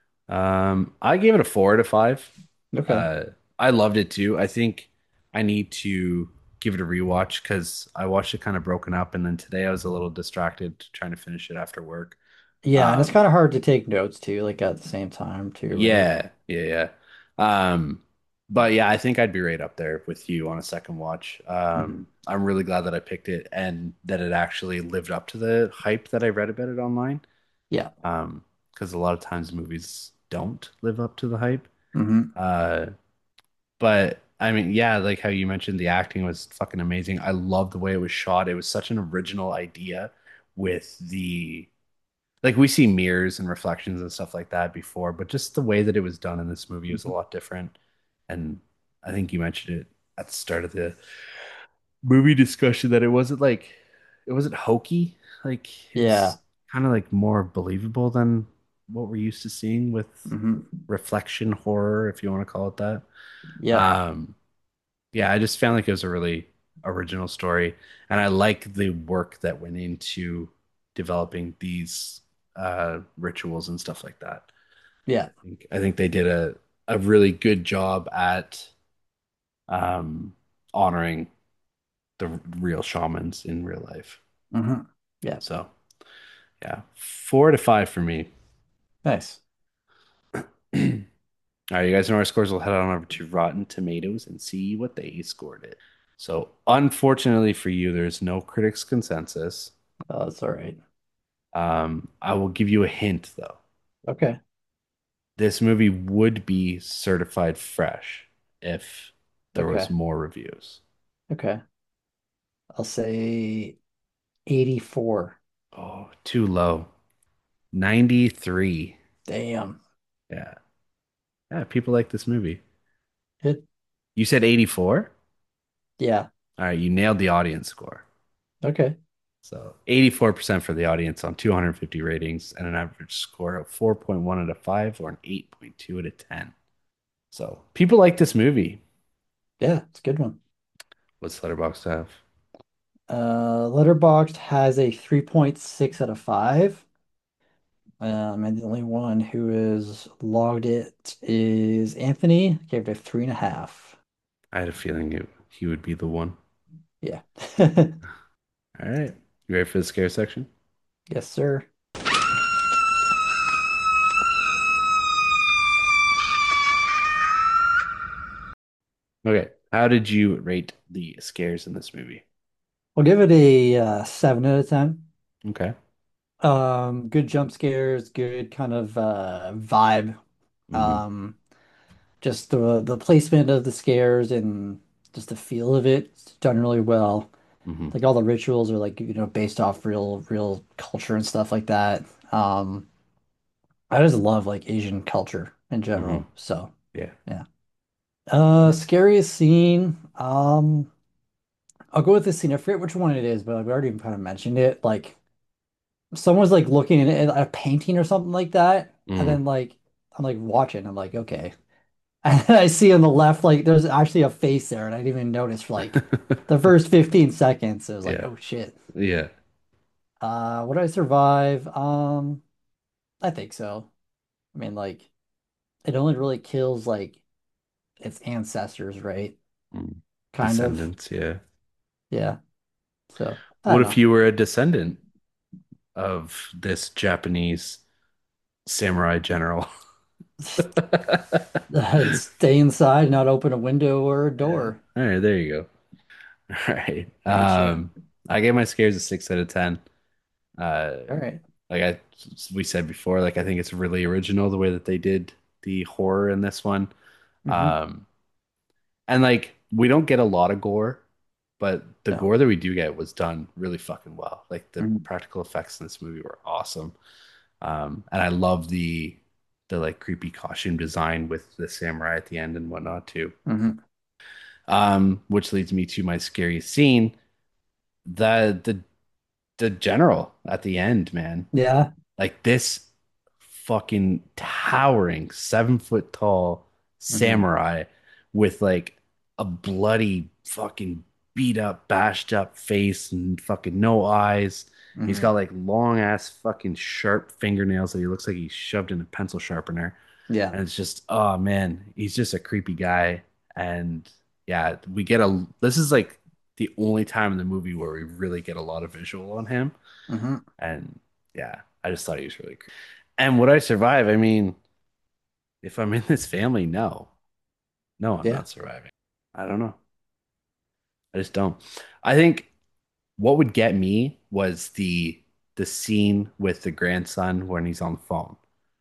I gave it a 4 out of 5. Okay. Uh, I loved it too. I think I need to give it a rewatch because I watched it kind of broken up, and then today I was a little distracted trying to finish it after work. Yeah, and it's Um, kind of hard to take notes too, like at the same time too, right? yeah, yeah, yeah. Um, but yeah, I think I'd be right up there with you on a second watch. Mhm. I'm really glad that I picked it and that it actually lived up to the hype that I read about it online. Yeah. Because a lot of times movies don't live up to the hype. Hmm. Uh, but I mean, yeah, like how you mentioned, the acting was fucking amazing. I love the way it was shot. It was such an original idea with the like we see mirrors and reflections and stuff like that before, but just the way that it was done in this movie was a lot different. And I think you mentioned it at the start of the movie discussion that it wasn't hokey. Like it Yeah. was kind of like more believable than what we're used to seeing with Hmm. reflection horror, if you want to call it that. Yep. Um, yeah, I just found like it was a really original story, and I like the work that went into developing these rituals and stuff like that. Yeah. I think they did a really good job at um, honoring the real shamans in real life. Hmm. Yeah. So yeah, 4 out of 5 for me. Nice. All right, you guys know our scores. We'll head on over to Rotten Tomatoes and see what they scored it. So, unfortunately for you, there's no critics' consensus. Oh, that's all right. I will give you a hint though. Okay. this movie would be certified fresh if there was Okay. more reviews. Okay. I'll say 84. Oh, too low. 93. Damn. Yeah. Yeah, people like this movie. Good. You said 84? Yeah. All right, you nailed the audience score. Okay. So 84% for the audience on 250 ratings and an average score of 4.1 out of 5 or an 8.2 out of 10. So people like this movie. Yeah, it's a good one. What's Letterboxd have? Letterboxd has a 3.6 out of 5. And the only one who has logged it is Anthony. Gave it a 3.5. I had a feeling he would be the one. Yeah. All right. You ready for the scare section? Yes, sir. Okay. How did you rate the scares in this movie? I'll give it a 7 out of 10. Okay. Good jump scares, good kind of vibe. Mm-hmm. Um, just the placement of the scares and just the feel of it, it's done really well. Mm-hmm. Like all the rituals are like, based off real culture and stuff like that. I just love like Asian culture in Mm-hmm. general. So Yeah. yeah. Scariest scene. I'll go with this scene. I forget which one it is, but I've already kind of mentioned it. Like someone's like looking at a painting or something like that, and Mm-hmm. then like I'm like watching. I'm like, okay. And then I see on the left, like there's actually a face there, and I didn't even notice for like the first 15 seconds. It was like, Yeah. oh shit. Yeah. Would I survive? I think so. I mean, like it only really kills like its ancestors, right? Mm. Kind of. Descendants. Yeah. Yeah. So I What don't if you were a descendant of this Japanese samurai general? know. Stay inside, not open a window or a Yeah. door. All right, there you go. All right. For sure. I gave my scares a 6 out of 10. Uh, All right. like we said before, like I think it's really original the way that they did the horror in this one. Mm-hmm. Um, and like we don't get a lot of gore, but the No. gore that we do get was done really fucking well. Like the Mm-hmm. practical effects in this movie were awesome. And I love the like creepy costume design with the samurai at the end and whatnot too. Mm-hmm. Which leads me to my scariest scene, the the the general at the end, man. Yeah. Like this fucking towering 7 foot tall Mm-hmm. samurai with like a bloody fucking beat up, bashed up face and fucking no eyes. He's Mm-hmm. got like long ass fucking sharp fingernails that he looks like he's shoved in a pencil sharpener. Yeah. And it's just, oh man, he's just a creepy guy. And yeah, we get a, this is like the only time in the movie where we really get a lot of visual on him. Mm-hmm. And yeah, I just thought he was really creepy. And would I survive? I mean, if I'm in this family, no. No, I'm Yeah. not surviving. I don't know. I just don't. I think what would get me was the scene with the grandson when he's on the phone.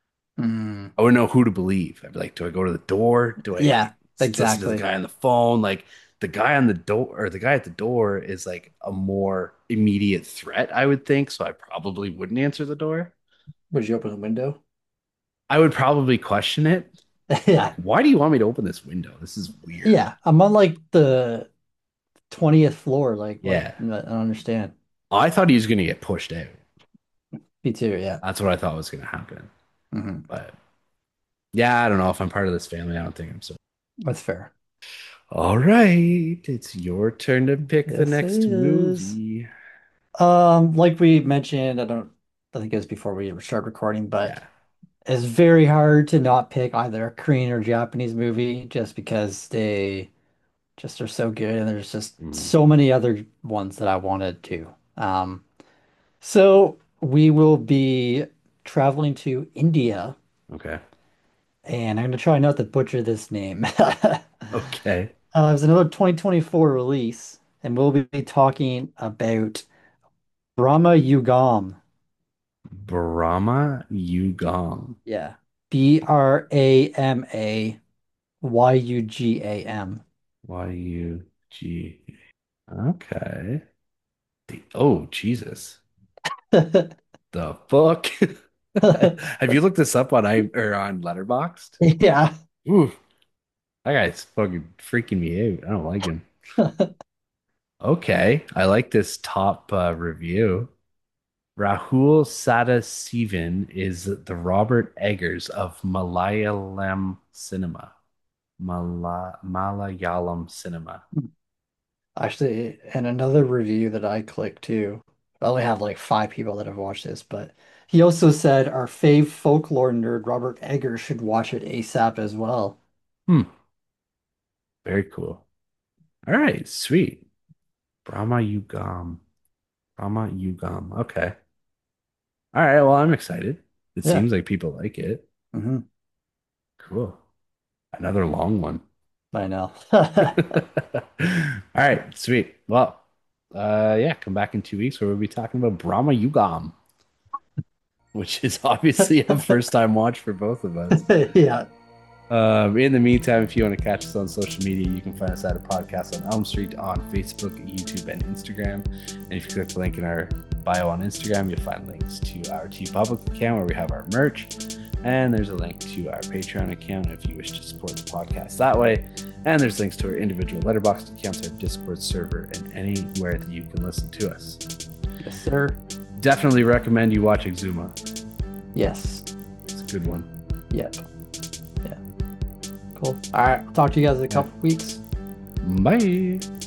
Mm. I wouldn't know who to believe. I'd be like, do I go to the door? Do I Yeah. listen to the Exactly. guy on the phone? Like the guy on the door or the guy at the door is like a more immediate threat, I would think. So I probably wouldn't answer the door. Would you open the window? I would probably question it. Like, Yeah. why do you want me to open this window? This is weird. Yeah. I'm on like the 20th floor. Like what? Yeah. I don't understand. I thought he was going to get pushed out. Me too. Yeah. That's what I thought was going to happen. Mm-hmm. But yeah, I don't know if I'm part of this family. I don't think I'm so. That's fair. All right. It's your turn to pick the Yes, it next is. movie. Like we mentioned, I think it was before we start recording, but Yeah. it's very hard to not pick either a Korean or Japanese movie just because they just are so good and there's just Mm, so many other ones that I wanted to. So we will be traveling to India okay. and I'm gonna try not to butcher this name. Okay. It was another 2024 release, and we'll be talking about Brahma Yugam. Brahma Yugong. Yeah. Bramagam. YUG. Okay. Oh, Jesus. The fuck? Have you looked this up on on Letterboxd? Yeah. Ooh, that guy's fucking freaking me out. I don't like him. Okay, I like this top review. Rahul Sadasivan is the Robert Eggers of Malayalam cinema. Malayalam cinema. Actually, and another review that I clicked too. I only have like 5 people that have watched this, but he also said our fave folklore nerd Robert Egger should watch it ASAP as well. Hmm, very cool. All right, sweet. Brahma Yugam. Brahma Yugam. Okay. All right, well, I'm excited. It Yeah. seems like people like it. Hmm. Cool. Another long one. I know. All right, sweet. Well, yeah, come back in 2 weeks where we'll be talking about Brahma Yugam, which is obviously a first time watch for both of us. Yeah. In the meantime, if you want to catch us on social media, you can find us at a podcast on Elm Street on Facebook, YouTube, and Instagram. And if you click the link in our bio on Instagram, you'll find links to our TeePublic account where we have our merch. And there's a link to our Patreon account if you wish to support the podcast that way. And there's links to our individual Letterboxd accounts, our Discord server, and anywhere that you can listen to us. Yes, sir. Definitely recommend you watch Exuma. Yes. It's a good one. Yep. Yeah. Cool. All right. Talk to you guys in a couple weeks. Bye.